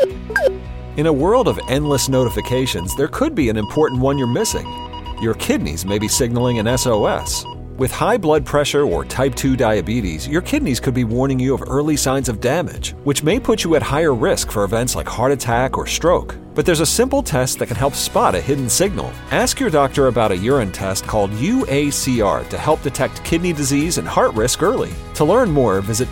In a world of endless notifications, there could be an important one you're missing. Your kidneys may be signaling an SOS. With high blood pressure or type 2 diabetes, your kidneys could be warning you of early signs of damage, which may put you at higher risk for events like heart attack or stroke. But there's a simple test that can help spot a hidden signal. Ask your doctor about a urine test called UACR to help detect kidney disease and heart risk early. To learn more, visit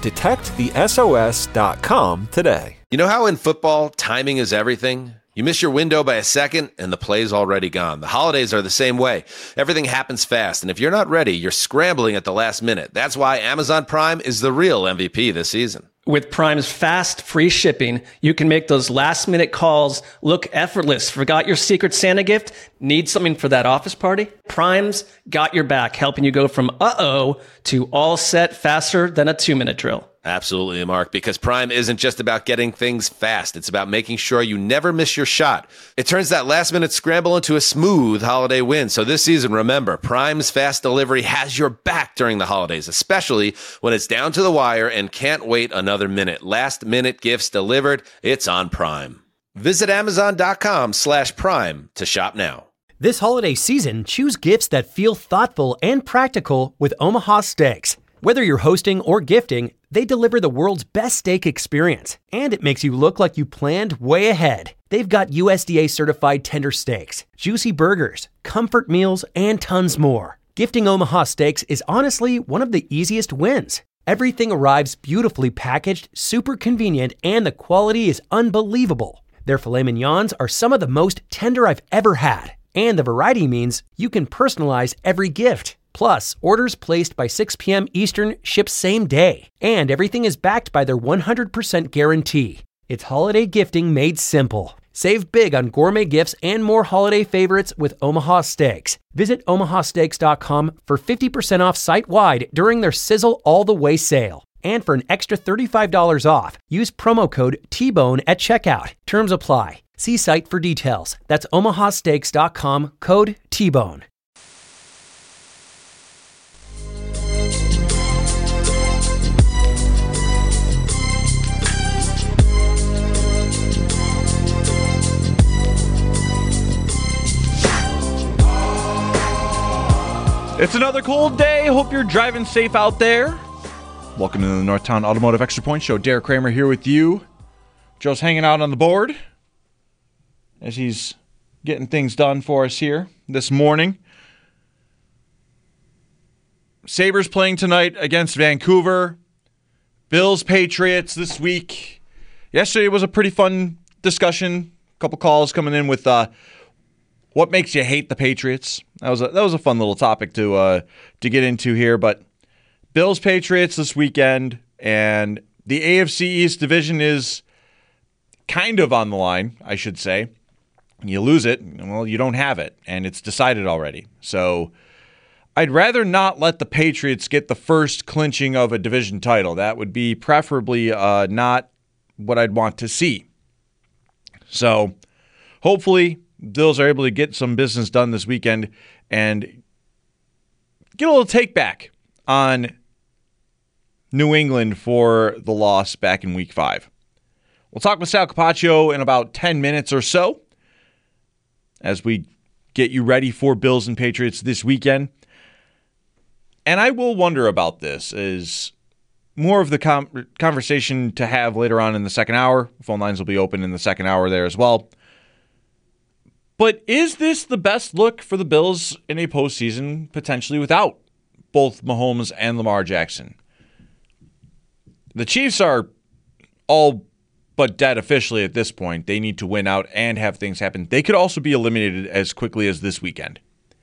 detectthesos.com today. You know how in football, timing is everything? You miss your window by a second, and the play's already gone. The holidays are the same way. Everything happens fast, and if you're not ready, you're scrambling at the last minute. That's why Amazon Prime is the real MVP this season. With Prime's fast, free shipping, you can make those last-minute calls look effortless. Forgot your Secret Santa gift? Need something for that office party? Prime's got your back, helping you go from uh-oh to all set faster than a 2-minute drill. Absolutely, Mark, because Prime isn't just about getting things fast. It's about making sure you never miss your shot. It turns that last-minute scramble into a smooth holiday win. So this season, remember, Prime's fast delivery has your back during the holidays, especially when it's down to the wire and can't wait another minute. Last-minute gifts delivered, it's on Prime. Visit Amazon.com/Prime to shop now. This holiday season, choose gifts that feel thoughtful and practical with Omaha Steaks. Whether you're hosting or gifting, they deliver the world's best steak experience, and it makes you look like you planned way ahead. They've got USDA certified tender steaks, juicy burgers, comfort meals, and tons more. Gifting Omaha Steaks is honestly one of the easiest wins. Everything arrives beautifully packaged, super convenient, and the quality is unbelievable. Their filet mignons are some of the most tender I've ever had, and the variety means you can personalize every gift. Plus, orders placed by 6 p.m. Eastern ship same day, and everything is backed by their 100% guarantee. It's holiday gifting made simple. Save big on gourmet gifts and more holiday favorites with Omaha Steaks. Visit omahasteaks.com for 50% off site-wide during their Sizzle All the Way sale. And for an extra $35 off, use promo code TBONE at checkout. Terms apply. See site for details. That's omahasteaks.com, code TBONE. It's another cold day. Hope you're driving safe out there. Welcome to the Northtown Automotive Extra Point Show. Derek Kramer here with you. Joe's hanging out on the board as he's getting things done for us here this morning. Sabres playing tonight against Vancouver. Bills, Patriots this week. Yesterday was a pretty fun discussion. A couple calls coming in with what makes you hate the Patriots. That was a fun little topic to get into here. But Bills, Patriots this weekend, and the AFC East division is kind of on the line, I should say. You lose it, well, you don't have it, and it's decided already. So I'd rather not let the Patriots get the first clinching of a division title. That would be preferably not what I'd want to see. So hopefully Bills are able to get some business done this weekend and get a little take back on New England for the loss back in Week 5. We'll talk with Sal Capaccio in about 10 minutes or so as we get you ready for Bills and Patriots this weekend. And I will wonder about this is more of the conversation to have later on in the second hour. Phone lines will be open in the second hour there as well. But is this the best look for the Bills in a postseason, potentially without both Mahomes and Lamar Jackson? The Chiefs are all but dead officially at this point. They need to win out and have things happen. They could also be eliminated as quickly as this weekend.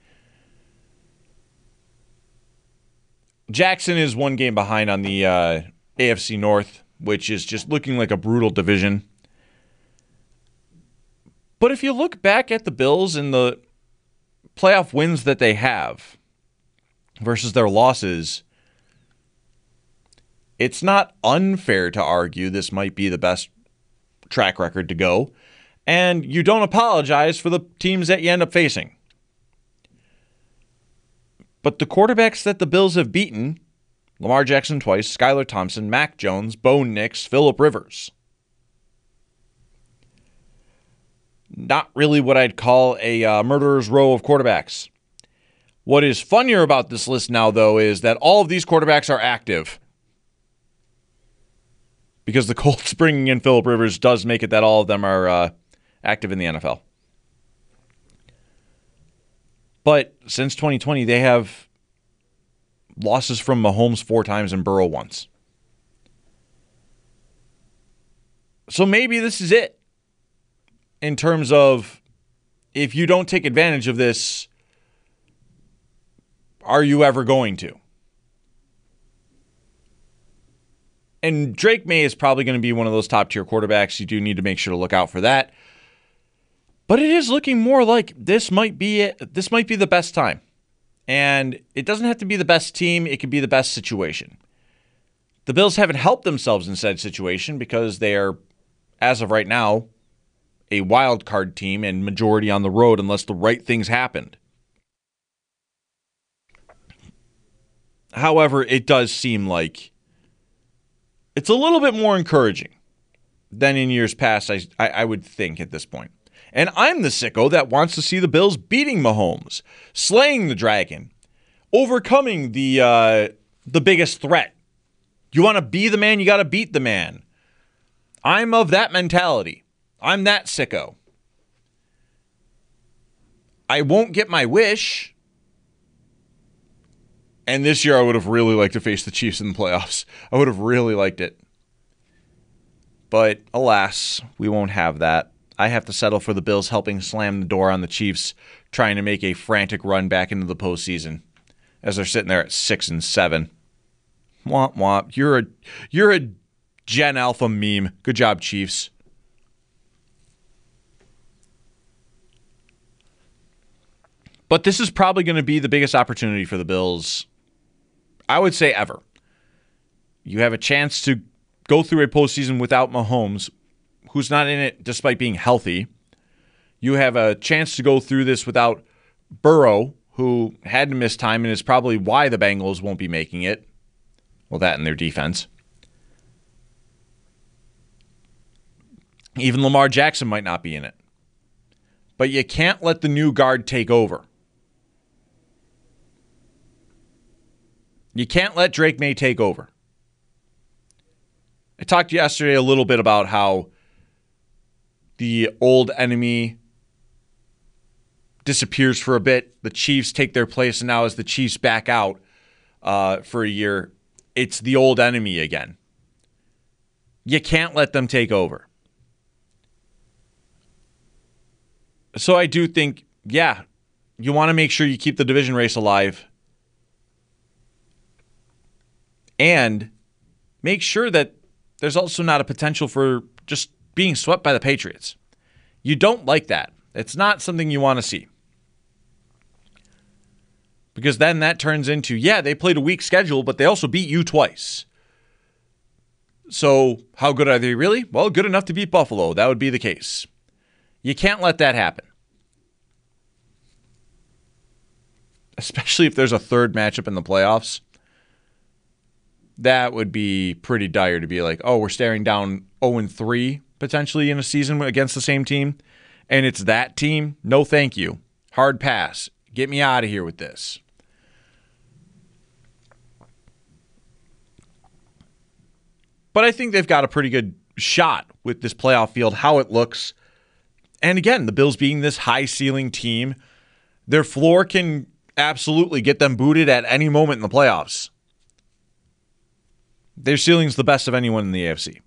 Jackson is one game behind on the AFC North, which is just looking like a brutal division. But if you look back at the Bills and the playoff wins that they have versus their losses, it's not unfair to argue this might be the best track record to go. And you don't apologize for the teams that you end up facing. But the quarterbacks that the Bills have beaten, Lamar Jackson twice, Skylar Thompson, Mac Jones, Bo Nix, Phillip Rivers, not really what I'd call a murderer's row of quarterbacks. What is funnier about this list now, though, is that all of these quarterbacks are active. Because the Colts bringing in Phillip Rivers does make it that all of them are active in the NFL. But since 2020, they have losses from Mahomes 4 times and Burrow once. So maybe this is it. In terms of, if you don't take advantage of this, are you ever going to? And Drake May is probably going to be one of those top-tier quarterbacks. You do need to make sure to look out for that. But it is looking more like this might be it. This might be the best time. And it doesn't have to be the best team. It could be the best situation. The Bills haven't helped themselves in said situation because they are, as of right now, a wild card team and majority on the road unless the right things happened. However, it does seem like it's a little bit more encouraging than in years past, I would think at this point. And I'm the sicko that wants to see the Bills beating Mahomes, slaying the dragon, overcoming the biggest threat. You want to be the man, you got to beat the man. I'm of that mentality. I'm that sicko. I won't get my wish. And this year I would have really liked to face the Chiefs in the playoffs. I would have really liked it. But alas, we won't have that. I have to settle for the Bills helping slam the door on the Chiefs, trying to make a frantic run back into the postseason as they're sitting there at 6-7. Womp womp. You're a Gen Alpha meme. Good job, Chiefs. But this is probably going to be the biggest opportunity for the Bills, I would say, ever. You have a chance to go through a postseason without Mahomes, who's not in it despite being healthy. You have a chance to go through this without Burrow, who had to miss time and is probably why the Bengals won't be making it. Well, that and their defense. Even Lamar Jackson might not be in it. But you can't let the new guard take over. You can't let Drake May take over. I talked yesterday a little bit about how the old enemy disappears for a bit. The Chiefs take their place, and now as the Chiefs back out for a year, it's the old enemy again. You can't let them take over. So I do think, yeah, you want to make sure you keep the division race alive. And make sure that there's also not a potential for just being swept by the Patriots. You don't like that. It's not something you want to see. Because then that turns into, yeah, they played a weak schedule, but they also beat you twice. So how good are they really? Well, good enough to beat Buffalo. That would be the case. You can't let that happen. Especially if there's a third matchup in the playoffs. That would be pretty dire to be like, oh, we're staring down 0-3 potentially in a season against the same team, and it's that team? No, thank you. Hard pass. Get me out of here with this. But I think they've got a pretty good shot with this playoff field, how it looks. And again, the Bills being this high-ceiling team, their floor can absolutely get them booted at any moment in the playoffs. Their ceiling's the best of anyone in the AFC.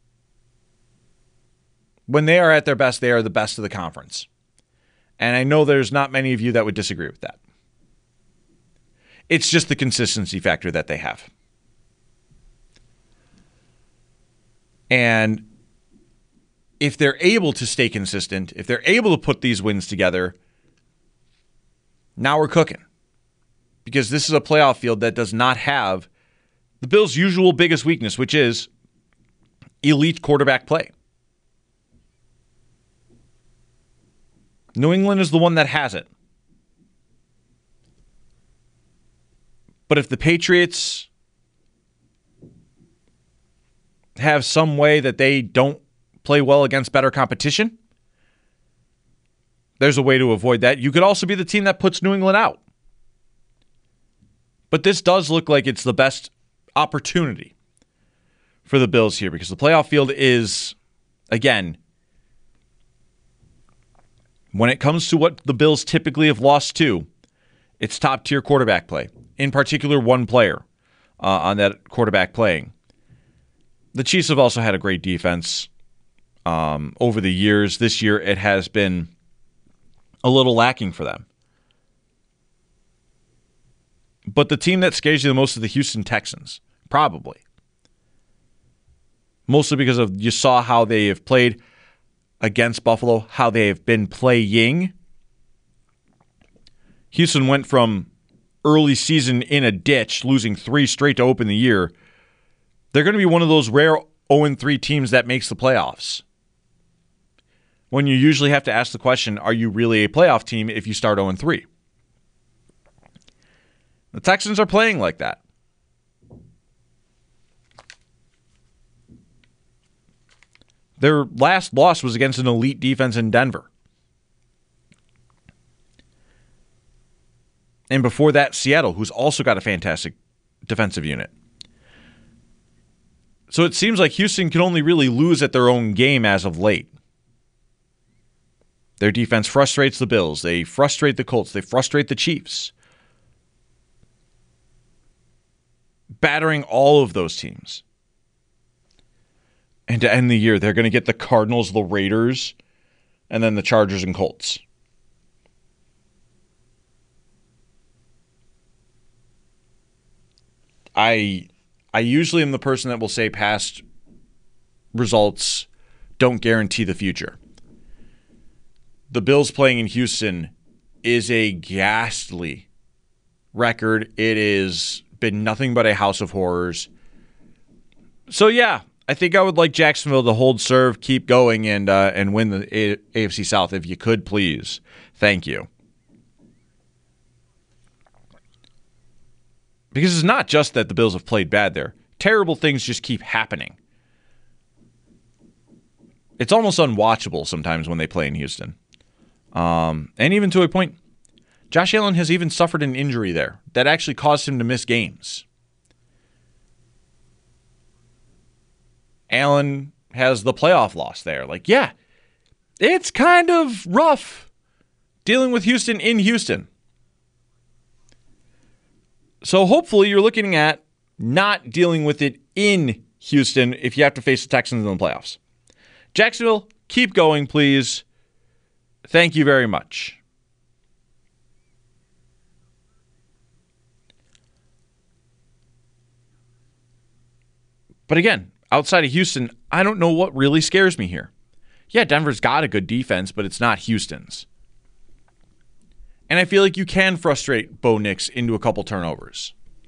When they are at their best, they are the best of the conference. And I know there's not many of you that would disagree with that. It's just the consistency factor that they have. And if they're able to stay consistent, if they're able to put these wins together, now we're cooking. Because this is a playoff field that does not have the Bills' usual biggest weakness, which is elite quarterback play. New England is the one that has it. But if the Patriots have some way that they don't play well against better competition, there's a way to avoid that. You could also be the team that puts New England out. But this does look like it's the best opportunity for the Bills here because the playoff field is, again, when it comes to what the Bills typically have lost to, it's top-tier quarterback play. In particular, one player on that quarterback playing. The Chiefs have also had a great defense over the years. This year, it has been a little lacking for them. But the team that scares you the most is the Houston Texans, probably. Mostly because of you saw how they have played against Buffalo, how they have been playing. Houston went from early season in a ditch, losing 3 straight to open the year. They're going to be one of those rare 0-3 teams that makes the playoffs. When you usually have to ask the question, are you really a playoff team if you start 0-3? The Texans are playing like that. Their last loss was against an elite defense in Denver. And before that, Seattle, who's also got a fantastic defensive unit. So it seems like Houston can only really lose at their own game as of late. Their defense frustrates the Bills. They frustrate the Colts. They frustrate the Chiefs. Battering all of those teams. And to end the year, they're going to get the Cardinals, the Raiders, and then the Chargers and Colts. I usually am the person that will say past results don't guarantee the future. The Bills playing in Houston is a ghastly record. It has been nothing but a house of horrors. So yeah, I think I would like Jacksonville to hold serve, keep going, and win the AFC South if you could, please. Thank you. Because it's not just that the Bills have played bad there. Terrible things just keep happening. It's almost unwatchable sometimes when they play in Houston. And even to a point, Josh Allen has even suffered an injury there that actually caused him to miss games. Allen has the playoff loss there. Like, yeah, it's kind of rough dealing with Houston in Houston. So hopefully you're looking at not dealing with it in Houston if you have to face the Texans in the playoffs. Jacksonville, keep going, please. Thank you very much. But again, outside of Houston, I don't know what really scares me here. Yeah, Denver's got a good defense, but it's not Houston's. And I feel like you can frustrate Bo Nix into a couple turnovers.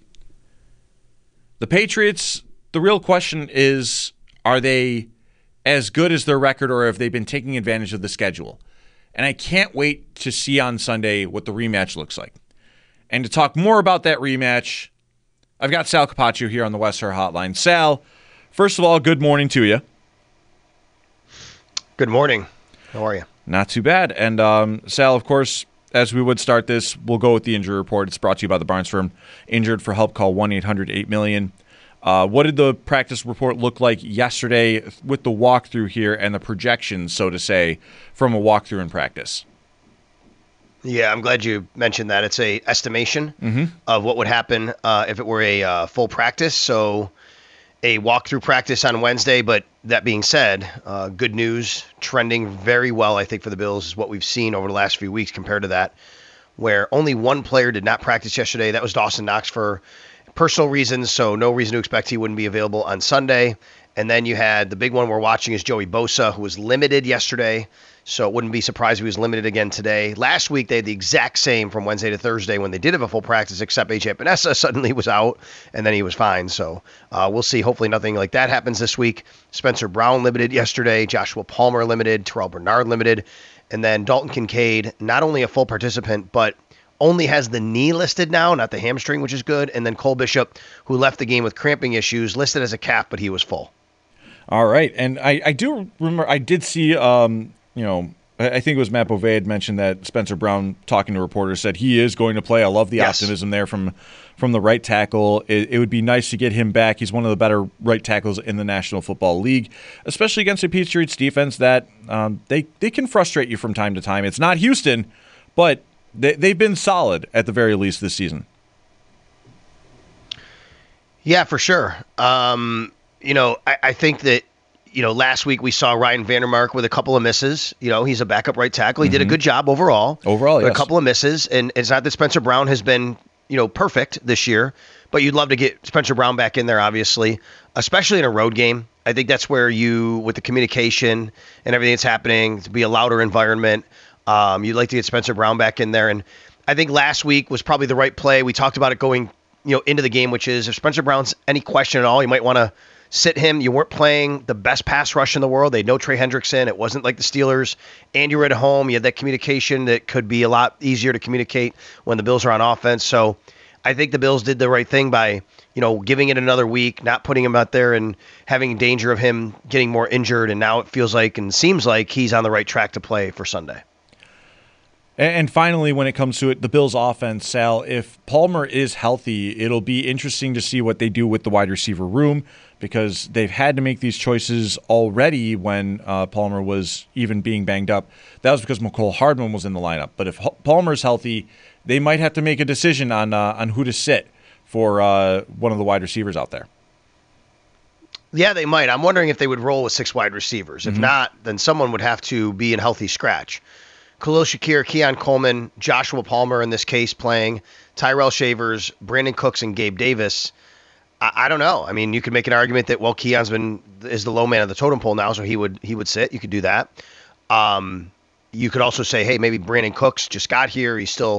The Patriots, the real question is, are they as good as their record or have they been taking advantage of the schedule? And I can't wait to see on Sunday what the rematch looks like. And to talk more about that rematch, I've got Sal Capaccio here on the West Her Hotline. Sal, first of all, good morning to you. Good morning. How are you? Not too bad. And Sal, of course, as we would start this, we'll go with the injury report. It's brought to you by the Barnes Firm. Injured for help, call 1-800-8-million. What did the practice report look like yesterday with the walkthrough here and the projections, so to say, from a walkthrough in practice? Yeah, I'm glad you mentioned that. It's a estimation of what would happen if it were a full practice. So a walkthrough practice on Wednesday, but that being said, good news, trending very well, I think, for the Bills is what we've seen over the last few weeks compared to that, where only one player did not practice yesterday. That was Dawson Knox for personal reasons, so no reason to expect he wouldn't be available on Sunday. And then you had the big one we're watching is Joey Bosa, who was limited yesterday, so it wouldn't be surprised if he was limited again today. Last week, they had the exact same from Wednesday to Thursday when they did have a full practice, except A.J. Epinesa suddenly was out, and then he was fine. So we'll see. Hopefully nothing like that happens this week. Spencer Brown limited yesterday, Joshua Palmer limited, Terrell Bernard limited, and then Dalton Kincaid, not only a full participant, but only has the knee listed now, not the hamstring, which is good. And then Cole Bishop, who left the game with cramping issues, listed as a calf, but he was full. All right. And I do remember, I did see, I think it was Matt Bovee had mentioned that Spencer Brown, talking to reporters, said he is going to play. I love the optimism there from the right tackle. It would be nice to get him back. He's one of the better right tackles in the National Football League, especially against a Patriots defense that they can frustrate you from time to time. It's not Houston, but they've been solid at the very least this season. Yeah, for sure. I think that, last week we saw Ryan Vandermark with a couple of misses. He's a backup right tackle. He did a good job overall. Overall, yes. A couple of misses. And it's not that Spencer Brown has been, perfect this year, but you'd love to get Spencer Brown back in there, obviously, especially in a road game. I think that's where with the communication and everything that's happening, to be a louder environment, you'd like to get Spencer Brown back in there. And I think last week was probably the right play. We talked about it going into the game, which is if Spencer Brown's any question at all, you might want to sit him. You weren't playing the best pass rush in the world. They had no Trey Hendrickson. It wasn't like the Steelers. And you were at home. You had that communication that could be a lot easier to communicate when the Bills are on offense. So I think the Bills did the right thing by, giving it another week, not putting him out there and having danger of him getting more injured. And now it feels like and seems like he's on the right track to play for Sunday. And finally, when it comes to it, the Bills' offense, Sal, if Palmer is healthy, it'll be interesting to see what they do with the wide receiver room, because they've had to make these choices already when Palmer was even being banged up. That was because McCole Hardman was in the lineup. But if Palmer's healthy, they might have to make a decision on who to sit for one of the wide receivers out there. Yeah, they might. I'm wondering if they would roll with 6 wide receivers. If not, then someone would have to be in healthy scratch. Khalil Shakir, Keon Coleman, Joshua Palmer in this case playing, Tyrell Shavers, Brandon Cooks, and Gabe Davis. I don't know. I mean, you could make an argument that, Keon's is the low man of the totem pole now, so he would sit. You could do that. You could also say, hey, maybe Brandon Cooks just got here. He's still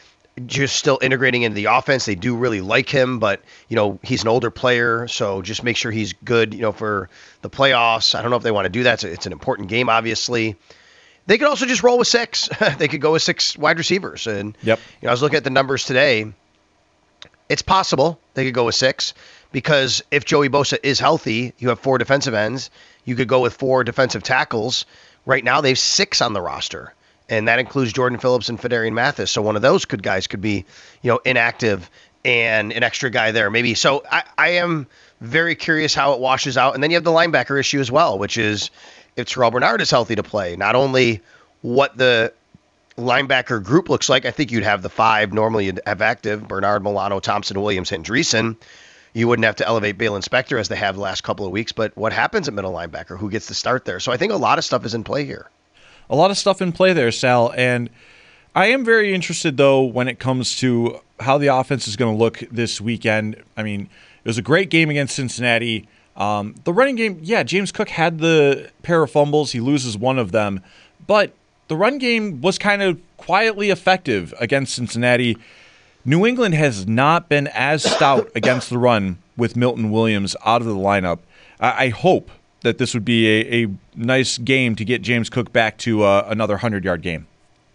integrating into the offense. They do really like him, but he's an older player, so just make sure he's good, for the playoffs. I don't know if they want to do that. It's an important game, obviously. They could also just roll with 6. They could go with 6 wide receivers. And yep. I was looking at the numbers today. It's possible they could go with 6 because if Joey Bosa is healthy, you have 4 defensive ends. You could go with 4 defensive tackles. Right now, they have 6 on the roster, and that includes Jordan Phillips and Fedarian Mathis. So one of those guys could be, inactive and an extra guy there maybe. So I am very curious how it washes out. And then you have the linebacker issue as well, which is if Terrell Bernard is healthy to play, not only what the linebacker group looks like, I think you'd have the 5 normally you'd have active, Bernard, Milano, Thompson, Williams, Hendreessen. You wouldn't have to elevate Balen Spector as they have the last couple of weeks, but what happens at middle linebacker? Who gets to start there? So I think a lot of stuff is in play here. A lot of stuff in play there, Sal, and I am very interested, though, when it comes to how the offense is going to look this weekend. I mean, it was a great game against Cincinnati. The running game, yeah, James Cook had the pair of fumbles. He loses one of them. But the run game was kind of quietly effective against Cincinnati. New England has not been as stout against the run with Milton Williams out of the lineup. I hope that this would be a nice game to get James Cook back to another 100-yard game.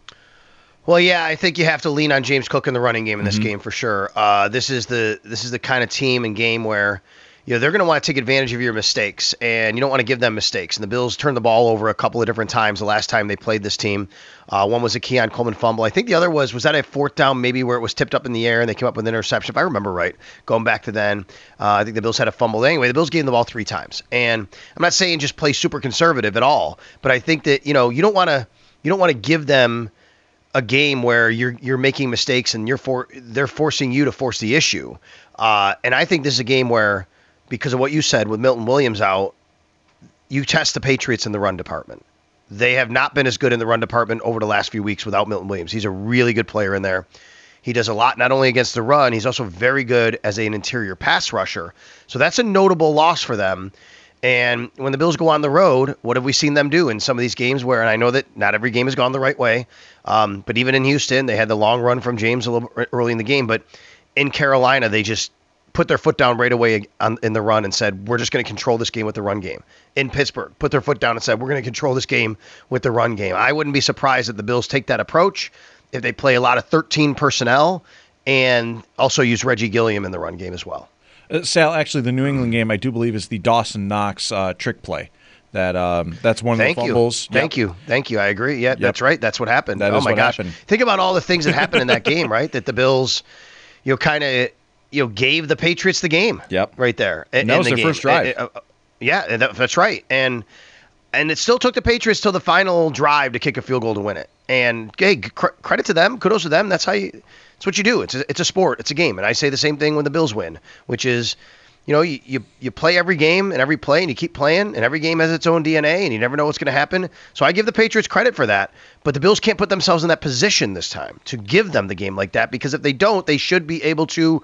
Well, yeah, I think you have to lean on James Cook in the running game in this game for sure. This is the kind of team and game where they're going to want to take advantage of your mistakes, and you don't want to give them mistakes. And the Bills turned the ball over a couple of different times the last time they played this team. One was a Keon Coleman fumble. I think the other was that a 4th down maybe where it was tipped up in the air and they came up with an interception, if I remember right, going back to then. I think the Bills had a fumble. Anyway, the Bills gave them the ball 3 times. And I'm not saying just play super conservative at all, but I think that, you don't want to give them a game where you're making mistakes and they're forcing you to force the issue. And I think this is a game where, because of what you said with Milton Williams out, you test the Patriots in the run department. They have not been as good in the run department over the last few weeks without Milton Williams. He's a really good player in there. He does a lot not only against the run, he's also very good as an interior pass rusher. So that's a notable loss for them. And when the Bills go on the road, what have we seen them do in some of these games where, and I know that not every game has gone the right way, but even in Houston, they had the long run from James a little early in the game, but in Carolina, they just put their foot down right away in the run and said, we're just going to control this game with the run game. In Pittsburgh, put their foot down and said, we're going to control this game with the run game. I wouldn't be surprised if the Bills take that approach, if they play a lot of 13 personnel and also use Reggie Gilliam in the run game as well. Sal, actually, the New England game, I do believe, is the Dawson Knox trick play That's one of the fumbles. Thank you. I agree. Yeah, that's right. That's what happened. That is my what gosh. happened. Think about all the things that happened in that game, right? That the Bills, kind of, gave the Patriots the game. Yep. Right there. And that was their first drive. That's right. And it still took the Patriots till the final drive to kick a field goal to win it. And hey, credit to them. Kudos to them. That's what you do. It's a sport. It's a game. And I say the same thing when the Bills win, which is, you play every game and every play and you keep playing, and every game has its own DNA and you never know what's going to happen. So I give the Patriots credit for that, but the Bills can't put themselves in that position this time to give them the game like that, because if they don't, they should be able to,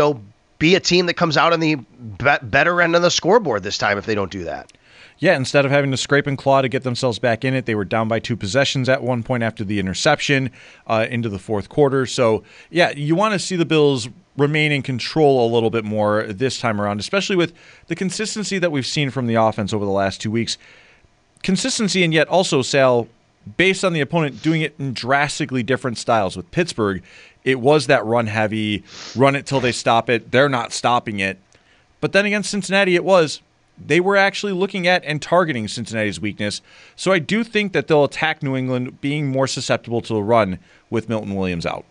be a team that comes out on the better end of the scoreboard this time if they don't do that. Yeah, instead of having to scrape and claw to get themselves back in it, they were down by 2 possessions at one point after the interception into the fourth quarter. So, yeah, you want to see the Bills remain in control a little bit more this time around, especially with the consistency that we've seen from the offense over the last 2 weeks. Consistency, and yet also, Sal, based on the opponent doing it in drastically different styles. With Pittsburgh, it was that run-heavy, run it till they stop it. They're not stopping it. But then against Cincinnati, they were actually looking at and targeting Cincinnati's weakness. So I do think that they'll attack New England being more susceptible to the run with Milton Williams out.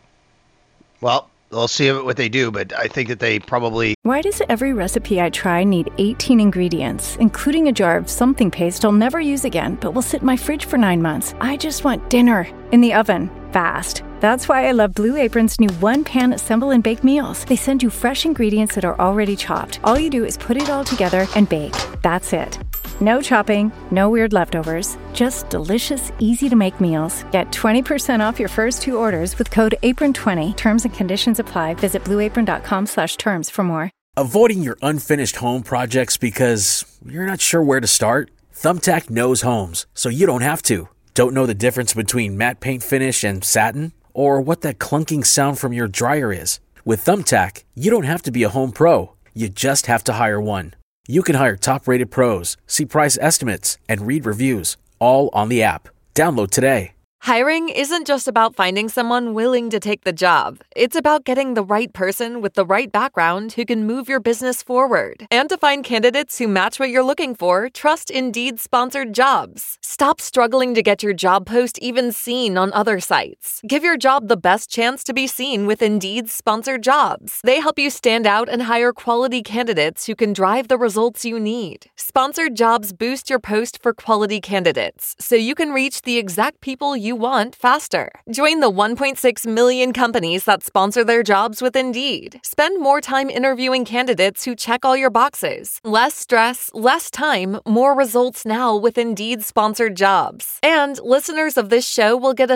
Well, we'll see what they do, but I think that they probably... Why does every recipe I try need 18 ingredients, including a jar of something paste I'll never use again, but will sit in my fridge for 9 months? I just want dinner in the oven, fast. That's why I love Blue Apron's new one-pan assemble and bake meals. They send you fresh ingredients that are already chopped. All you do is put it all together and bake. That's it. No chopping, no weird leftovers, just delicious, easy-to-make meals. Get 20% off your first 2 orders with code APRON20. Terms and conditions apply. Visit blueapron.com/terms for more. Avoiding your unfinished home projects because you're not sure where to start? Thumbtack knows homes, so you don't have to. Don't know the difference between matte paint finish and satin? Or what that clunking sound from your dryer is? With Thumbtack, you don't have to be a home pro. You just have to hire one. You can hire top-rated pros, see price estimates, and read reviews, all on the app. Download today. Hiring isn't just about finding someone willing to take the job. It's about getting the right person with the right background who can move your business forward. And to find candidates who match what you're looking for, trust Indeed sponsored jobs. Stop struggling to get your job post even seen on other sites. Give your job the best chance to be seen with Indeed sponsored jobs. They help you stand out and hire quality candidates who can drive the results you need. Sponsored jobs boost your post for quality candidates, so you can reach the exact people you want faster. Join the 1.6 million companies that sponsor their jobs with Indeed. Spend more time interviewing candidates who check all your boxes. Less stress, less time, more results now with Indeed sponsored jobs. And listeners of this show will get a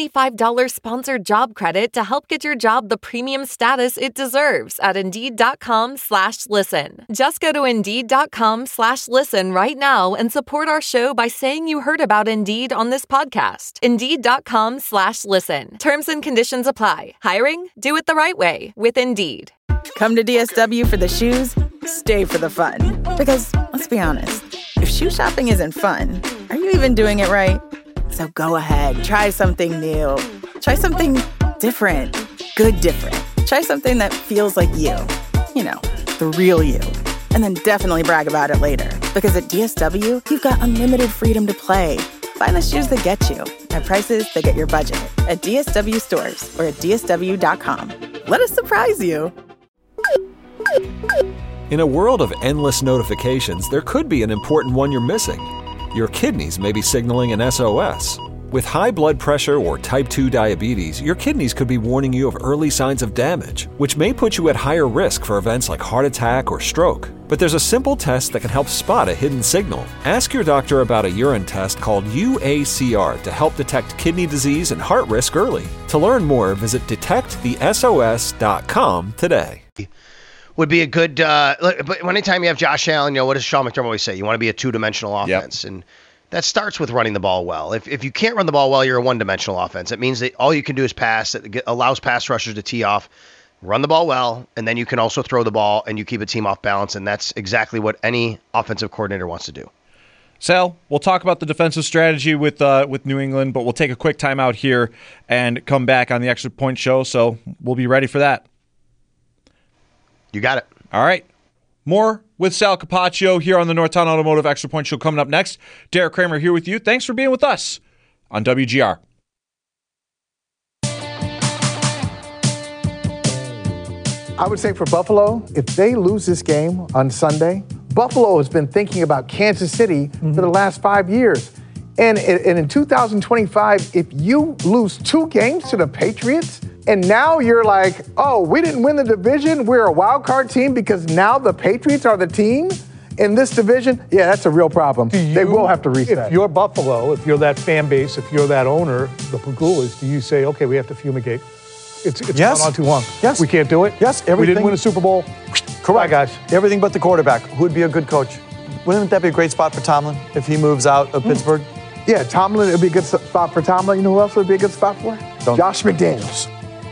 $75 sponsored job credit to help get your job the premium status it deserves at Indeed.com/listen. Just go to Indeed.com/listen right now and support our show by saying you heard about Indeed on this podcast. Indeed.com/listen. Terms and conditions apply. Hiring? Do it the right way with Indeed. Come to DSW for the shoes, stay for the fun. Because, let's be honest, if shoe shopping isn't fun, are you even doing it right? So go ahead, try something new. Try something different. Good different. Try something that feels like you. You know, the real you. And then definitely brag about it later. Because at DSW, you've got unlimited freedom to play. Find the shoes that get you at prices that get your budget at DSW stores or at DSW.com. Let us surprise you. In a world of endless notifications, there could be an important one you're missing. Your kidneys may be signaling an SOS. With high blood pressure or type 2 diabetes, your kidneys could be warning you of early signs of damage, which may put you at higher risk for events like heart attack or stroke. But there's a simple test that can help spot a hidden signal. Ask your doctor about a urine test called UACR to help detect kidney disease and heart risk early. To learn more, visit detectthesos.com today. Would be a good, but anytime you have Josh Allen, what does Sean McDermott always say? You want to be a two-dimensional offense. Yep. And that starts with running the ball well. If you can't run the ball well, you're a one-dimensional offense. It means that all you can do is pass. It allows pass rushers to tee off. Run the ball well, and then you can also throw the ball, and you keep a team off balance, and that's exactly what any offensive coordinator wants to do. Sal, we'll talk about the defensive strategy with New England, but we'll take a quick timeout here and come back on the Extra Point Show, so we'll be ready for that. You got it. All right. More with Sal Capaccio here on the Northtown Automotive Extra Point Show coming up next. Derek Kramer here with you. Thanks for being with us on WGR. I would say for Buffalo, if they lose this game on Sunday, Buffalo has been thinking about Kansas City for the last 5 years. And in 2025, if you lose 2 games to the Patriots, and now you're like, oh, we didn't win the division, we're a wild card team because now the Patriots are the team in this division, yeah, that's a real problem. They will have to reset. If you're Buffalo, if you're that fan base, if you're that owner, the Pagulas, do you say, okay, we have to fumigate? It's yes. gone on too long. Yes. We can't do it? Yes. Everything. We didn't win a Super Bowl? Correct. Bye, guys. Everything but the quarterback. Who would be a good coach? Wouldn't that be a great spot for Tomlin if he moves out of Pittsburgh? Yeah, Tomlin, it would be a good spot for Tomlin. You know who else would be a good spot for? Josh McDaniels.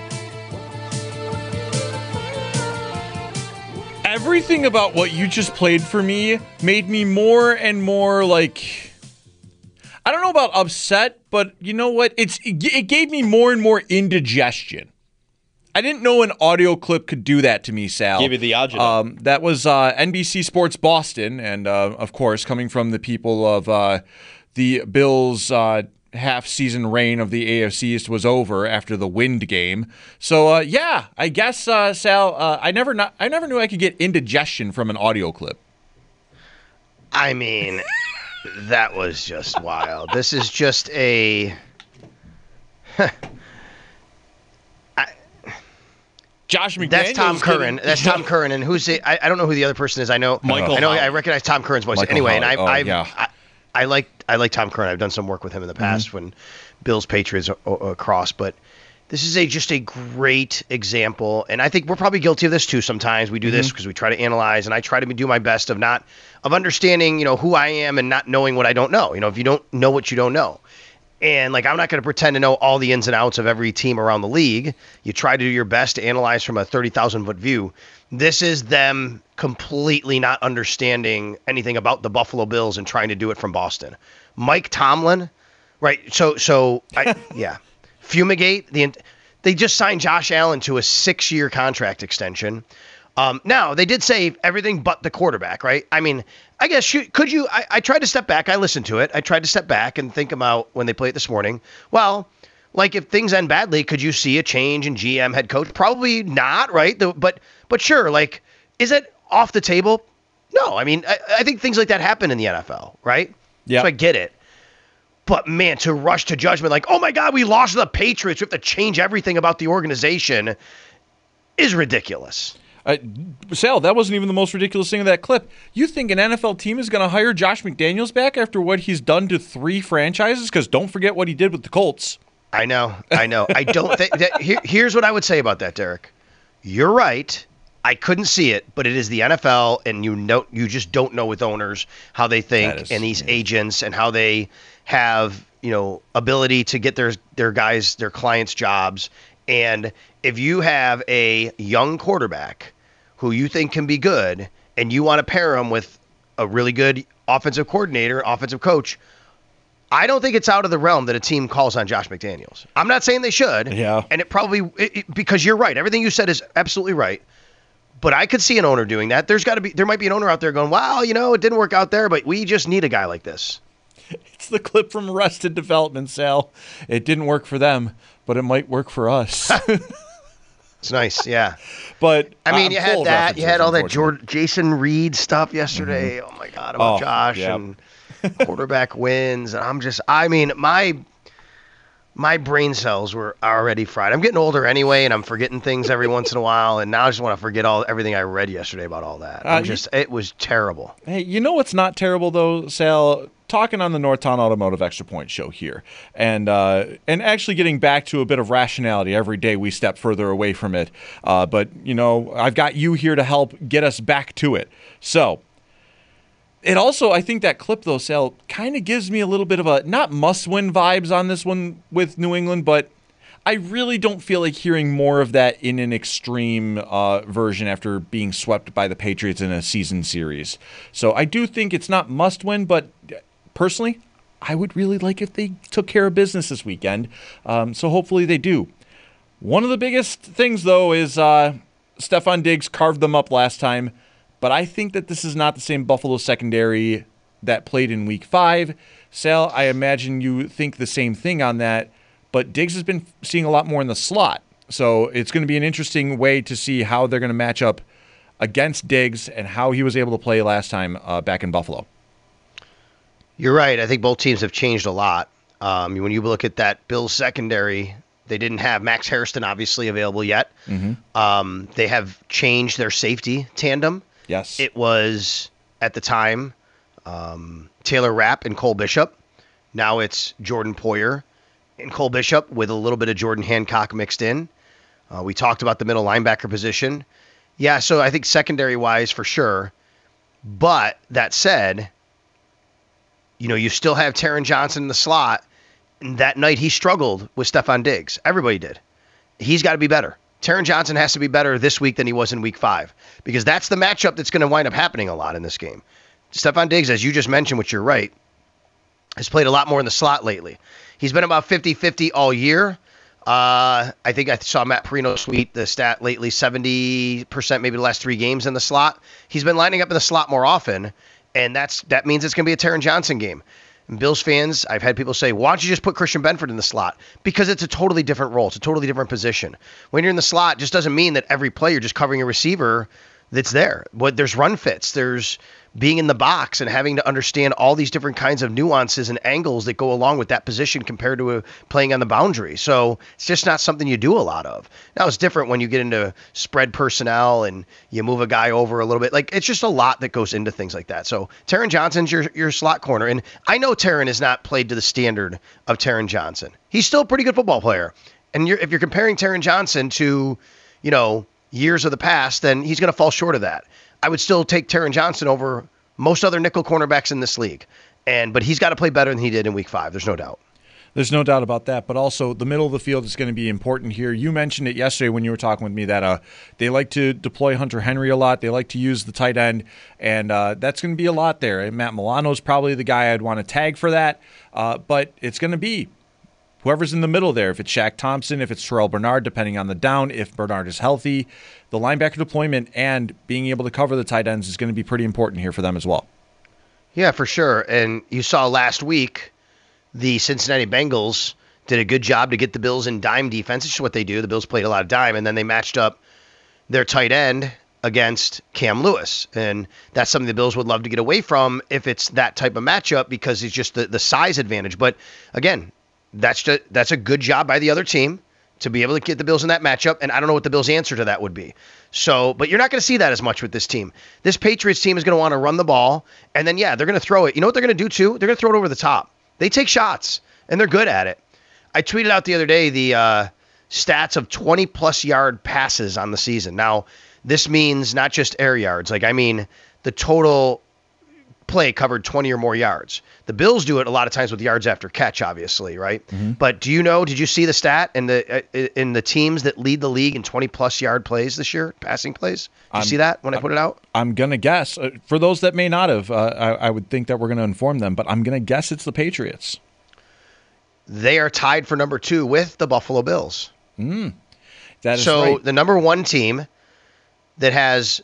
Everything about what you just played for me made me more and more like, I don't know about upset, but you know what? It gave me more and more indigestion. I didn't know an audio clip could do that to me, Sal. Gave you the agita. That was NBC Sports Boston, and of course, coming from the people of the Bills' half-season reign of the AFC East was over after the Wind game. So, yeah, I guess, Sal, I never knew I could get indigestion from an audio clip. I mean, that was just wild. This is just a... Josh McDaniels. That's Tom Curran. That's Tom Curran. And who's the... I don't know who the other person is. I know I recognize Tom Curran's voice. Michael anyway, Howard. and I like Tom Curran. I've done some work with him in the past when Bills Patriots across, but this is just a great example, and I think we're probably guilty of this too. Sometimes we do this because we try to analyze, and I try to do my best of understanding, who I am and not knowing what I don't know. If you don't know what you don't know. And I'm not going to pretend to know all the ins and outs of every team around the league. You try to do your best to analyze from a 30,000-foot view. This is them completely not understanding anything about the Buffalo Bills and trying to do it from Boston. Mike Tomlin, right? Yeah. Fumigate. They just signed Josh Allen to a 6-year contract extension. Now, they did say everything but the quarterback, right? I mean, I guess, I tried to step back. I listened to it. I tried to step back and think about when they played it this morning. Well, if things end badly, could you see a change in GM head coach? Probably not, right? But sure, is it off the table? No. I mean, I think things like that happen in the NFL, right? Yeah. So I get it. But, man, to rush to judgment oh, my God, we lost to the Patriots. We have to change everything about the organization is ridiculous. Sal, that wasn't even the most ridiculous thing of that clip. You think an NFL team is going to hire Josh McDaniels back after what he's done to 3 franchises? Because don't forget what he did with the Colts. I know. I don't think that. Here's what I would say about that, Derek. You're right. I couldn't see it, but it is the NFL, and you just don't know with owners how they think and these agents and how they have ability to get their guys, their clients' jobs. And if you have a young quarterback who you think can be good and you want to pair him with a really good offensive coordinator, offensive coach, I don't think it's out of the realm that a team calls on Josh McDaniels. I'm not saying they should. Yeah. And it probably, because you're right. Everything you said is absolutely right. But I could see an owner doing that. There might be an owner out there going, wow, it didn't work out there, but we just need a guy like this. It's the clip from Arrested Development, Sal. It didn't work for them, but it might work for us. It's nice, yeah. But I mean, you had that. You had all that Jason Reed stuff yesterday. Oh my God, about Josh and quarterback wins. And my brain cells were already fried. I'm getting older anyway, and I'm forgetting things every once in a while. And now I just want to forget everything I read yesterday about all that. It was terrible. Hey, you know what's not terrible though, Sal? Talking on the Northtown Automotive Extra Point show here, and actually getting back to a bit of rationality every day we step further away from it. But I've got you here to help get us back to it. So it also, I think that clip though, Sal, kind of gives me a little bit of a not must-win vibes on this one with New England, but I really don't feel like hearing more of that in an extreme version after being swept by the Patriots in a season series. So I do think it's not must-win, but personally, I would really like if they took care of business this weekend. So hopefully they do. One of the biggest things, though, is Stefon Diggs carved them up last time. But I think that this is not the same Buffalo secondary that played in Week 5. Sal, I imagine you think the same thing on that, but Diggs has been seeing a lot more in the slot. So it's going to be an interesting way to see how they're going to match up against Diggs and how he was able to play last time back in Buffalo. You're right. I think both teams have changed a lot. When you look at that Bills secondary, they didn't have Max Hairston obviously available yet. Mm-hmm. They have changed their safety tandem. Yes. It was, at the time, Taylor Rapp and Cole Bishop. Now it's Jordan Poyer and Cole Bishop with a little bit of Jordan Hancock mixed in. We talked about the middle linebacker position. Yeah, so I think secondary-wise for sure. But that said, you still have Taron Johnson in the slot. And that night he struggled with Stephon Diggs. Everybody did. He's got to be better. Taron Johnson has to be better this week than he was in Week 5 because that's the matchup that's going to wind up happening a lot in this game. Stephon Diggs, as you just mentioned, which you're right, has played a lot more in the slot lately. He's been about 50-50 all year. I think I saw Matt Perino tweet the stat lately, 70% maybe the last 3 games in the slot. He's been lining up in the slot more often, and that means it's going to be a Taron Johnson game. And Bills fans, I've had people say, why don't you just put Christian Benford in the slot? Because it's a totally different role. It's a totally different position. When you're in the slot, it just doesn't mean that every play you're just covering a receiver that's there. But there's run fits. There's being in the box and having to understand all these different kinds of nuances and angles that go along with that position compared to playing on the boundary. So it's just not something you do a lot of. Now it's different when you get into spread personnel and you move a guy over a little bit. Like it's just a lot that goes into things like that. So Taron Johnson's your slot corner. And I know Taron has not played to the standard of Taron Johnson. He's still a pretty good football player. And if you're comparing Taron Johnson to, years of the past, then he's going to fall short of that. I would still take Taron Johnson over most other nickel cornerbacks in this league. But he's got to play better than he did in Week 5. There's no doubt. There's no doubt about that. But also the middle of the field is going to be important here. You mentioned it yesterday when you were talking with me that they like to deploy Hunter Henry a lot. They like to use the tight end. And that's going to be a lot there. And Matt Milano's probably the guy I'd want to tag for that. But it's going to be whoever's in the middle there, if it's Shaq Thompson, if it's Terrell Bernard, depending on the down, if Bernard is healthy, the linebacker deployment and being able to cover the tight ends is going to be pretty important here for them as well. Yeah, for sure. And you saw last week the Cincinnati Bengals did a good job to get the Bills in dime defense. It's just what they do. The Bills played a lot of dime, and then they matched up their tight end against Cam Lewis. And that's something the Bills would love to get away from if it's that type of matchup because it's just the size advantage. But again, that's a good job by the other team to be able to get the Bills in that matchup, and I don't know what the Bills' answer to that would be. So, but you're not going to see that as much with this team. This Patriots team is going to want to run the ball, and then, they're going to throw it. You know what they're going to do, too? They're going to throw it over the top. They take shots, and they're good at it. I tweeted out the other day the stats of 20-plus yard passes on the season. Now, this means not just air yards. The total play covered 20 or more yards. The Bills do it a lot of times with yards after catch, obviously, right? Mm-hmm. But did you see the stat in the teams that lead the league in 20-plus yard plays this year, passing plays? Did you see that when I put it out? I'm going to guess. For those that may not have, I would think that we're going to inform them, but I'm going to guess it's the Patriots. They are tied for number 2 with the Buffalo Bills. That is so right. The number 1 team that has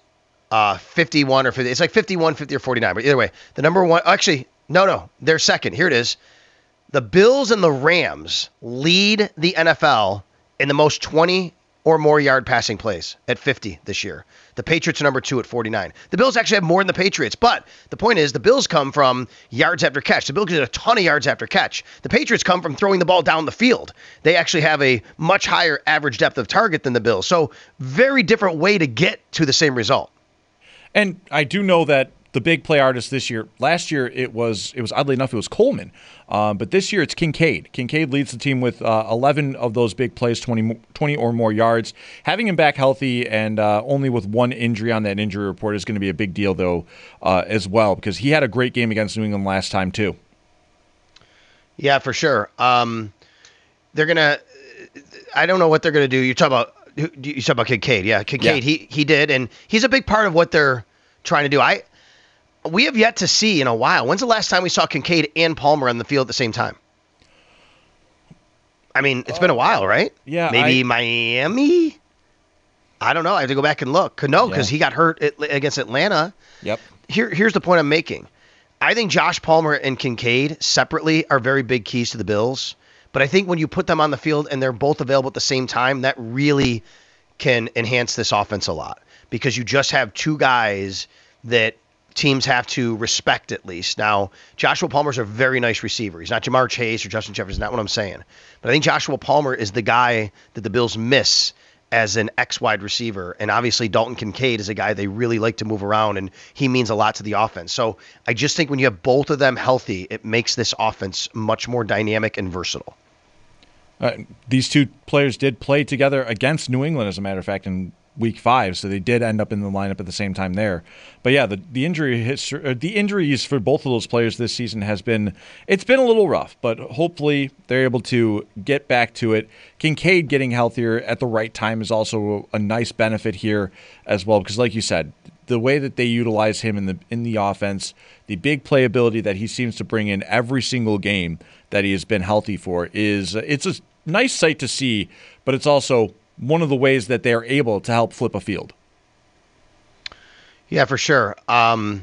51 or 50. It's like 51, 50, or 49. But either way, the number 1. Actually, no. They're second. Here it is. The Bills and the Rams lead the NFL in the most 20 or more yard passing plays at 50 this year. The Patriots are number 2 at 49. The Bills actually have more than the Patriots. But the point is, the Bills come from yards after catch. The Bills get a ton of yards after catch. The Patriots come from throwing the ball down the field. They actually have a much higher average depth of target than the Bills. So very different way to get to the same result. And I do know that the big play artist this year, last year it was oddly enough, it was Coleman. But this year it's Kincaid. Kincaid leads the team with 11 of those big plays, 20 or more yards. Having him back healthy and only with one injury on that injury report is going to be a big deal, though, as well, because he had a great game against New England last time, too. Yeah, for sure. They're going to – I don't know what they're going to do. You talk about Kincaid. Yeah, Kincaid, yeah. He did, and he's a big part of what they're trying to do. We have yet to see in a while. When's the last time we saw Kincaid and Palmer on the field at the same time? I mean, it's been a while, right? Yeah. Maybe Miami? I don't know. I have to go back and look. No, because he got hurt against Atlanta. Yep. Here's the point I'm making. I think Josh Palmer and Kincaid separately are very big keys to the Bills. But I think when you put them on the field and they're both available at the same time, that really can enhance this offense a lot. Because you just have two guys that teams have to respect at least. Now, Joshua Palmer's a very nice receiver. He's not Jamar Chase or Justin Jefferson, not what I'm saying. But I think Joshua Palmer is the guy that the Bills miss as an X-wide receiver. And obviously Dalton Kincaid is a guy they really like to move around, and he means a lot to the offense. So I just think when you have both of them healthy, it makes this offense much more dynamic and versatile. These two players did play together against New England, as a matter of fact, in Week 5, so they did end up in the lineup at the same time there. But yeah, the injuries for both of those players this season it's been a little rough, but hopefully they're able to get back to it. Kincaid getting healthier at the right time is also a nice benefit here as well, because like you said, the way that they utilize him in the offense, the big playability that he seems to bring in every single game that he has been healthy for it's a nice sight to see, but it's also one of the ways that they're able to help flip a field. Yeah, for sure. The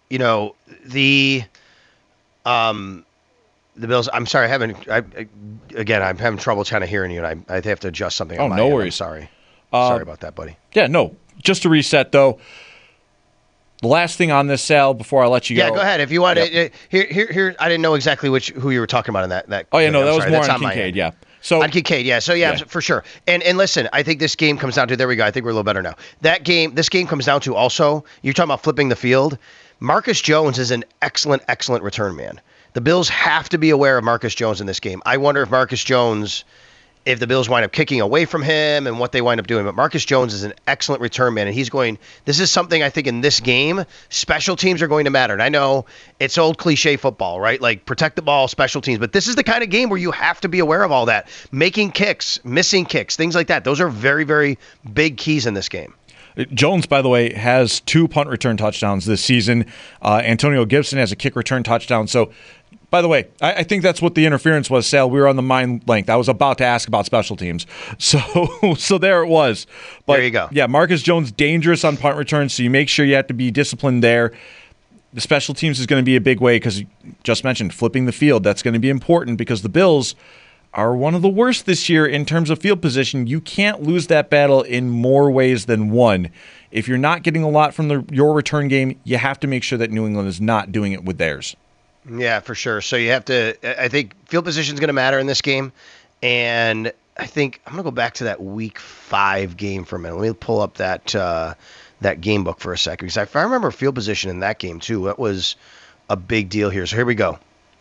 Bills. I'm sorry, I'm having trouble trying to hearing you, and I have to adjust something. Oh, on my no end. worries. I'm sorry. Sorry about that, buddy. Yeah, no. Just to reset, though. The last thing on this, Sal, before I let you go. Yeah, go ahead. If you want to. Here. I didn't know exactly who you were talking about in that. Oh, yeah, no, that was more on Kincaid, yeah. So on Kincaid, yeah. So yeah, for sure. And listen, I think this game comes down to, there we go. I think we're a little better now. This game comes down to also, you're talking about flipping the field. Marcus Jones is an excellent return man. The Bills have to be aware of Marcus Jones in this game. I wonder if the Bills wind up kicking away from him and what they wind up doing. But Marcus Jones is an excellent return man, and this is something I think in this game, special teams are going to matter. And I know it's old cliche football, right? Like protect the ball, special teams. But this is the kind of game where you have to be aware of all that. Making kicks, missing kicks, things like that. Those are very, very big keys in this game. Jones, by the way, has 2 punt return touchdowns this season. Antonio Gibson has a kick return touchdown. So, by the way, I think that's what the interference was, Sal. We were on the mind length. I was about to ask about special teams. So there it was. But, there you go. Yeah, Marcus Jones, dangerous on punt returns, so you make sure you have to be disciplined there. The special teams is going to be a big way, because you just mentioned flipping the field. That's going to be important because the Bills are one of the worst this year in terms of field position. You can't lose that battle in more ways than one. If you're not getting a lot from your return game, you have to make sure that New England is not doing it with theirs. Yeah, for sure. So you have to, I think field position is going to matter in this game. And I think I'm going to go back to that Week 5 game for a minute. Let me pull up that game book for a second, because if I remember field position in that game too, that was a big deal here. So here we go.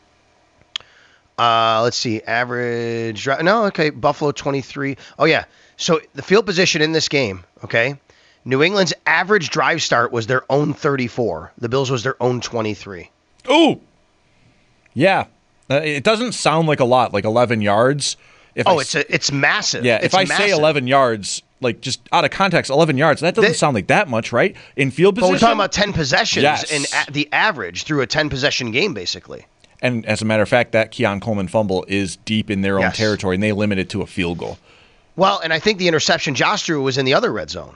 Let's see, average. No, okay, Buffalo 23. Oh, yeah. So the field position in this game, okay, New England's average drive start was their own 34. The Bills was their own 23. Ooh. Yeah. It doesn't sound like a lot, like 11 yards. It's massive. Yeah, if I say 11 yards, like just out of context, 11 yards, that doesn't sound like that much, right? In field position? But we're talking about 10 possessions yes. in the average through a 10-possession game, basically. And as a matter of fact, that Keon Coleman fumble is deep in their own territory, and they limit it to a field goal. Well, and I think the interception Josh threw was in the other red zone.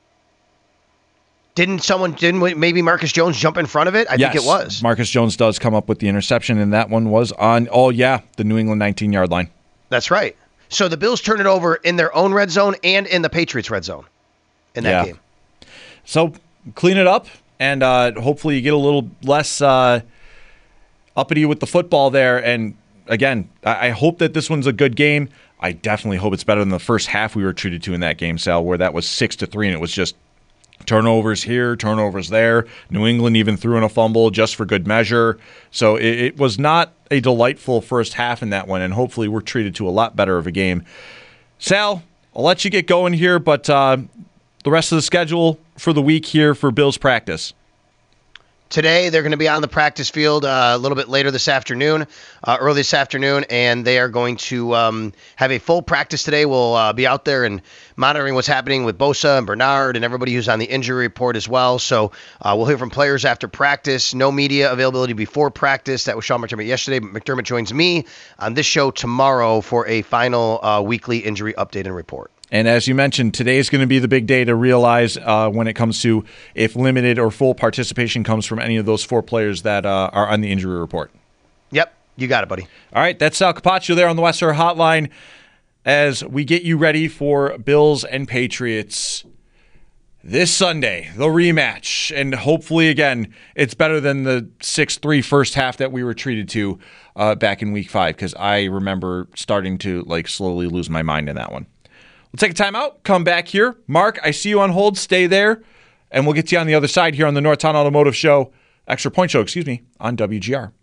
Didn't maybe Marcus Jones jump in front of it? I think it was. Marcus Jones does come up with the interception, and that one was on, the New England 19-yard line. That's right. So the Bills turn it over in their own red zone and in the Patriots' red zone in that game. So clean it up, and hopefully you get a little less uppity with the football there. And again, I hope that this one's a good game. I definitely hope it's better than the first half we were treated to in that game, Sal, where that was 6-3, and it was just turnovers here, turnovers there. New England even threw in a fumble just for good measure. So it was not a delightful first half in that one, and hopefully we're treated to a lot better of a game. Sal, I'll let you get going here, but the rest of the schedule for the week here for Bills practice. Today, they're going to be on the practice field a little bit later this afternoon, early this afternoon, and they are going to have a full practice today. We'll be out there and monitoring what's happening with Bosa and Bernard and everybody who's on the injury report as well. So we'll hear from players after practice. No media availability before practice. That was Sean McDermott yesterday. But McDermott joins me on this show tomorrow for a final weekly injury update and report. And as you mentioned, today is going to be the big day to realize when it comes to if limited or full participation comes from any of those 4 players that are on the injury report. Yep, you got it, buddy. All right, that's Sal Capaccio there on the Western Hotline as we get you ready for Bills and Patriots this Sunday, the rematch. And hopefully, again, it's better than the 6-3 first half that we were treated to back in Week 5, because I remember starting to slowly lose my mind in that one. We'll take a timeout, come back here. Mark, I see you on hold. Stay there, and we'll get to you on the other side here on the Northtown Automotive Show, Extra Point Show, on WGR.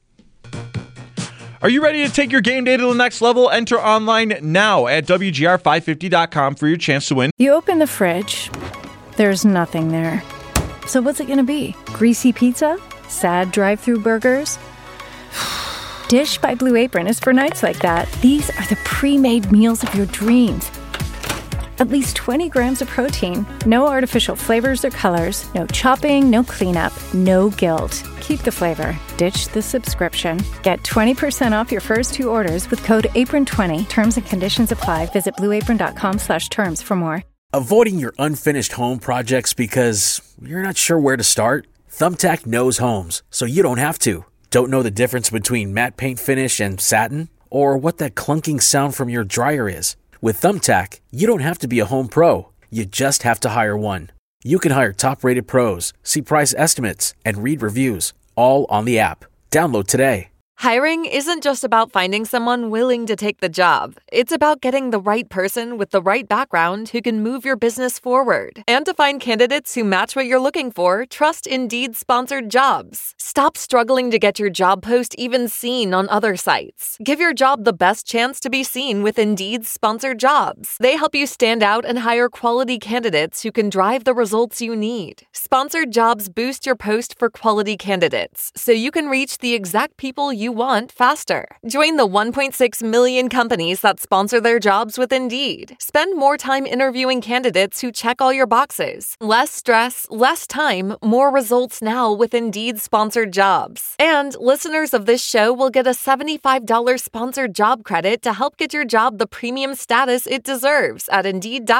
Are you ready to take your game day to the next level? Enter online now at WGR550.com for your chance to win. You open the fridge, there's nothing there. So what's it going to be? Greasy pizza? Sad drive-through burgers? Dish by Blue Apron is for nights like that. These are the pre-made meals of your dreams. At least 20 grams of protein, no artificial flavors or colors, no chopping, no cleanup, no guilt. Keep the flavor. Ditch the subscription. Get 20% off your first 2 orders with code APRON20. Terms and conditions apply. Visit blueapron.com/terms for more. Avoiding your unfinished home projects because you're not sure where to start? Thumbtack knows homes, so you don't have to. Don't know the difference between matte paint finish and satin? Or what that clunking sound from your dryer is? With Thumbtack, you don't have to be a home pro. You just have to hire one. You can hire top-rated pros, see price estimates, and read reviews, all on the app. Download today. Hiring isn't just about finding someone willing to take the job. It's about getting the right person with the right background who can move your business forward. And to find candidates who match what you're looking for, trust Indeed-sponsored jobs. Stop struggling to get your job post even seen on other sites. Give your job the best chance to be seen with Indeed-sponsored jobs. They help you stand out and hire quality candidates who can drive the results you need. Sponsored jobs boost your post for quality candidates, so you can reach the exact people you want faster. Join the 1.6 million companies that sponsor their jobs with Indeed. Spend more time interviewing candidates who check all your boxes. Less stress, less time, more results now with Indeed-sponsored jobs. And listeners of this show will get a $75 sponsored job credit to help get your job the premium status it deserves at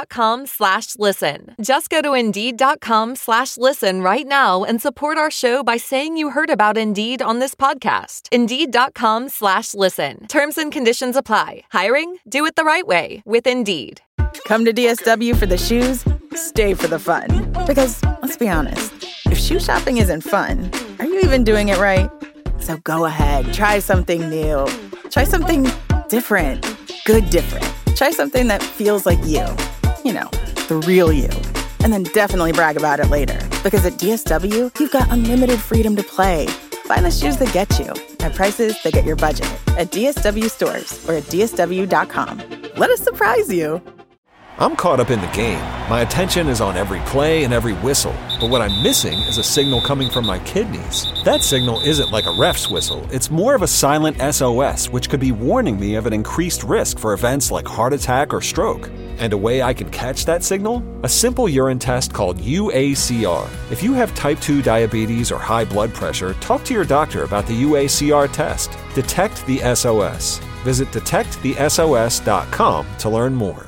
Indeed.com/listen. Just go to Indeed.com/listen right now and support our show by saying you heard about Indeed on this podcast. Indeed.com/listen. Terms and conditions apply. Hiring? Do it the right way with Indeed. Come to DSW for the shoes, stay for the fun. Because, let's be honest, if shoe shopping isn't fun, are you even doing it right? So go ahead, try something new. Try something different. Good different. Try something that feels like you. You know, the real you. And then definitely brag about it later. Because at DSW, you've got unlimited freedom to play. Find the shoes that get you at prices that get your budget at DSW stores or at DSW.com. Let us surprise you. I'm caught up in the game. My attention is on every play and every whistle. But what I'm missing is a signal coming from my kidneys. That signal isn't like a ref's whistle. It's more of a silent SOS, which could be warning me of an increased risk for events like heart attack or stroke. And a way I can catch that signal? A simple urine test called UACR. If you have type 2 diabetes or high blood pressure, talk to your doctor about the UACR test. Detect the SOS. Visit detectthesos.com to learn more.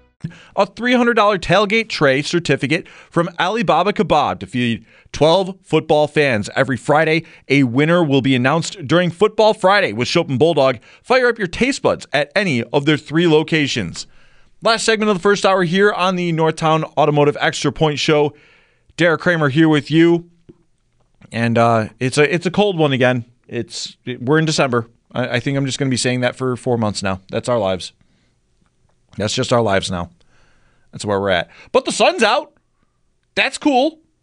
A $300 tailgate tray certificate from Alibaba Kebab to feed 12 football fans. Every Friday, a winner will be announced during Football Friday with Schopp and Bulldog. Fire up your taste buds at any of their 3 locations. Last segment of the first hour here on the Northtown Automotive Extra Point Show. Derek Kramer here with you. And it's a cold one again. We're in December. I think I'm just going to be saying that for 4 months now. That's our lives. That's just our lives now. That's where we're at. But the sun's out. That's cool.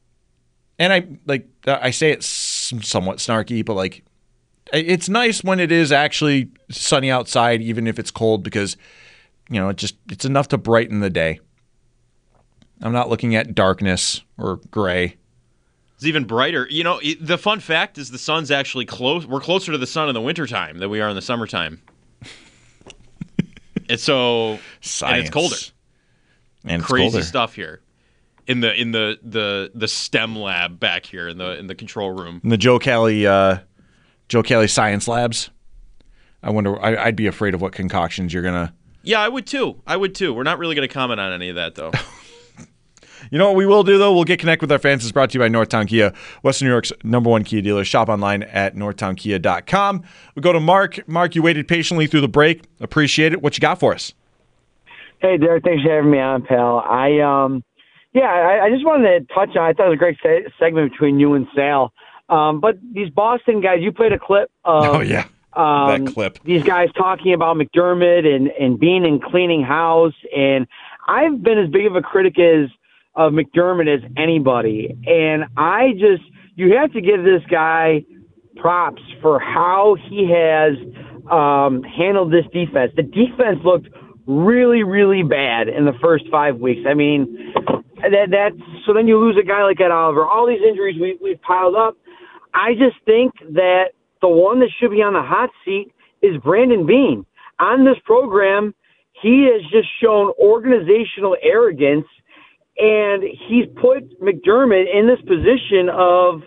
And I say it's somewhat snarky, but it's nice when it is actually sunny outside, even if it's cold, because it's enough to brighten the day. I'm not looking at darkness or gray. It's even brighter. The fun fact is the sun's actually close. We're closer to the sun in the wintertime than we are in the summertime. And so, Science. And it's colder. And it's crazy colder. stuff here in the STEM lab back here in the control room. In the Joe Kelly science labs. I wonder. I'd be afraid of what concoctions you're gonna Yeah, I would too. We're not really going to comment on any of that, though. You know what we will do, though? We'll get Connect with Our Fans. It's brought to you by Northtown Kia, Western New York's #1 Kia dealer. Shop online at northtownkia.com. We go to Mark. Mark, you waited patiently through the break. Appreciate it. What you got for us? Hey, Derek. Thanks for having me on, pal. I just wanted to touch on, I thought it was a great segment between you and Sal. But these Boston guys, you played a clip of that clip. These guys talking about McDermott and being and cleaning house. And I've been as big of a critic of McDermott as anybody. And you have to give this guy props for how he has handled this defense. The defense looked really, really bad in the first 5 weeks. I mean, so then you lose a guy like Ed Oliver. All these injuries we've piled up. I just think that the one that should be on the hot seat is Brandon Beane. On this program, he has just shown organizational arrogance, and he's put McDermott in this position of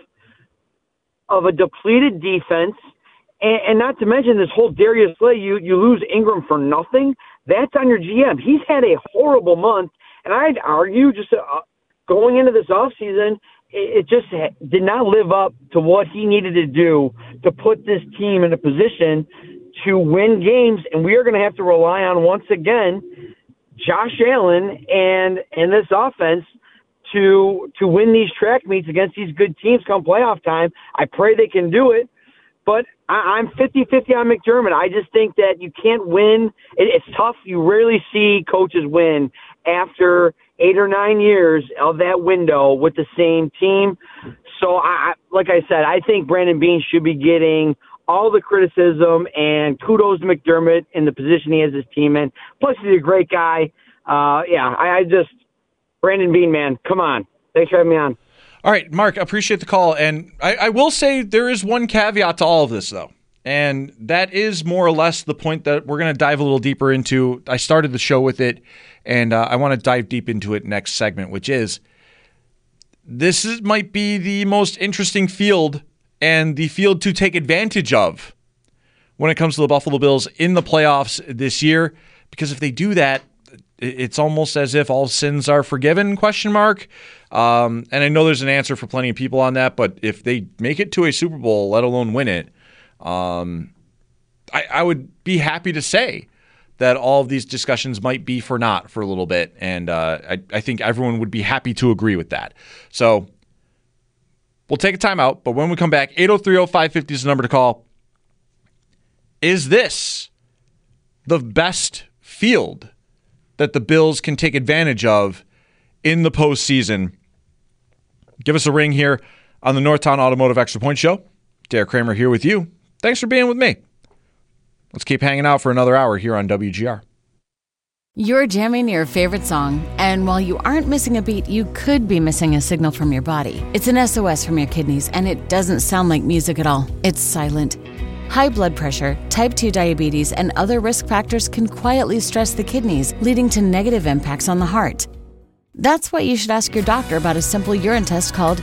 a depleted defense, and not to mention this whole Darius Slay. You lose Ingram for nothing. That's on your GM. He's had a horrible month, and I'd argue just going into this offseason, it just did not live up to what he needed to do to put this team in a position to win games, and we are going to have to rely on, once again, Josh Allen and this offense to win these track meets against these good teams come playoff time. I pray they can do it, but I'm 50-50 on McDermott. I just think that you can't win. It's tough. You rarely see coaches win after 8 or 9 years of that window with the same team. So, like I said, I think Brandon Beane should be getting all the criticism, and kudos to McDermott in the position he has his team in. Plus, he's a great guy. Brandon Beane, man, come on. Thanks for having me on. All right, Mark, appreciate the call. And I will say there is one caveat to all of this, though. And that is more or less the point that we're going to dive a little deeper into. I started the show with it, and I want to dive deep into it next segment, which is might be the most interesting field and the field to take advantage of when it comes to the Buffalo Bills in the playoffs this year. Because if they do that, it's almost as if all sins are forgiven, ? And I know there's an answer for plenty of people on that, but if they make it to a Super Bowl, let alone win it, I would be happy to say that all of these discussions might be for naught for a little bit, and I think everyone would be happy to agree with that. So we'll take a timeout, but when we come back, 803-0550 is the number to call. Is this the best field that the Bills can take advantage of in the postseason? Give us a ring here on the Northtown Automotive Extra Point Show. Derek Kramer here with you. Thanks for being with me. Let's keep hanging out for another hour here on WGR. You're jamming your favorite song, and while you aren't missing a beat, you could be missing a signal from your body. It's an SOS from your kidneys, and it doesn't sound like music at all. It's silent. High blood pressure, type 2 diabetes, and other risk factors can quietly stress the kidneys, leading to negative impacts on the heart. That's why you should ask your doctor about a simple urine test called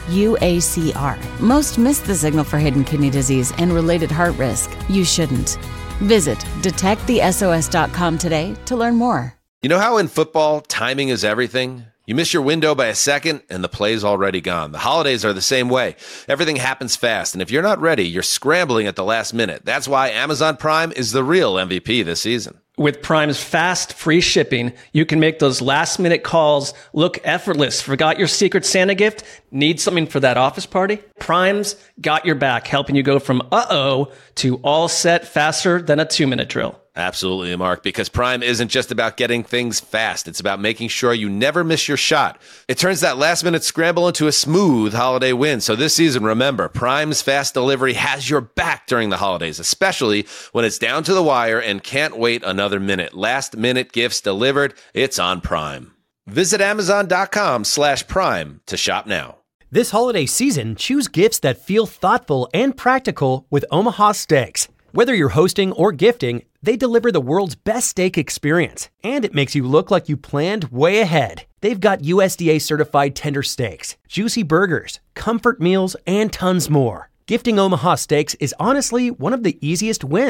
UACR. Most miss the signal for hidden kidney disease and related heart risk. You shouldn't. Visit detectthesos.com today to learn more. You know how in football, timing is everything? You miss your window by a second, and the play's already gone. The holidays are the same way. Everything happens fast, and if you're not ready, you're scrambling at the last minute. That's why Amazon Prime is the real MVP this season. With Prime's fast, free shipping, you can make those last-minute calls look effortless. Forgot your Secret Santa gift? Need something for that office party? Prime's got your back, helping you go from uh-oh to all set faster than a 2-minute drill. Absolutely, Mark, because Prime isn't just about getting things fast. It's about making sure you never miss your shot. It turns that last-minute scramble into a smooth holiday win. So this season, remember, Prime's fast delivery has your back during the holidays, especially when it's down to the wire and can't wait another minute. Last-minute gifts delivered, it's on Prime. Visit Amazon.com/Prime to shop now. This holiday season, choose gifts that feel thoughtful and practical with Omaha Steaks. Whether you're hosting or gifting, they deliver the world's best steak experience, and it makes you look like you planned way ahead. They've got USDA-certified tender steaks, juicy burgers, comfort meals, and tons more. Gifting Omaha Steaks is honestly one of the easiest wins.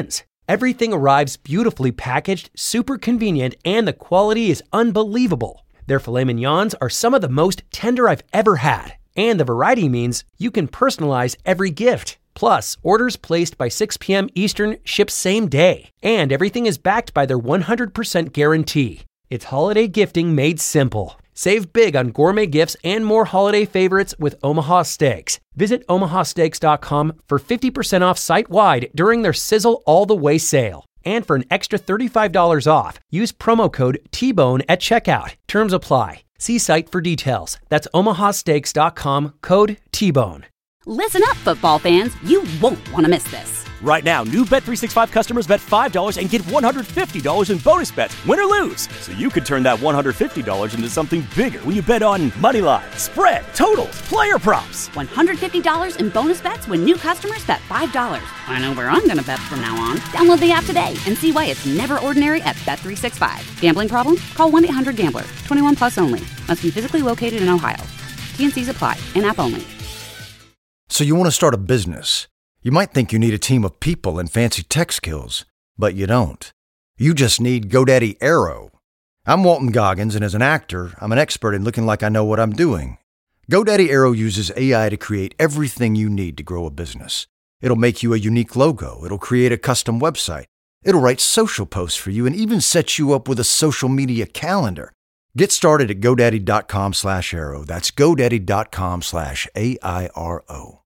Everything arrives beautifully packaged, super convenient, and the quality is unbelievable. Their filet mignons are some of the most tender I've ever had. And the variety means you can personalize every gift. Plus, orders placed by 6 p.m. Eastern ship same day. And everything is backed by their 100% guarantee. It's holiday gifting made simple. Save big on gourmet gifts and more holiday favorites with Omaha Steaks. Visit omahasteaks.com for 50% off site-wide during their Sizzle All the Way sale. And for an extra $35 off, use promo code TBONE at checkout. Terms apply. See site for details. That's omahasteaks.com, code TBONE. Listen up, football fans. You won't want to miss this. Right now, new Bet365 customers bet $5 and get $150 in bonus bets, win or lose. So you could turn that $150 into something bigger when you bet on money line, spread, totals, player props. $150 in bonus bets when new customers bet $5. I know where I'm going to bet from now on. Download the app today and see why it's never ordinary at Bet365. Gambling problem? Call 1-800-GAMBLER. 21 plus only. Must be physically located in Ohio. T&Cs apply. In-app only. So you want to start a business. You might think you need a team of people and fancy tech skills, but you don't. You just need GoDaddy Aero. I'm Walton Goggins, and as an actor, I'm an expert in looking like I know what I'm doing. GoDaddy Aero uses AI to create everything you need to grow a business. It'll make you a unique logo. It'll create a custom website. It'll write social posts for you and even set you up with a social media calendar. Get started at GoDaddy.com/Aero. That's GoDaddy.com/AIRO.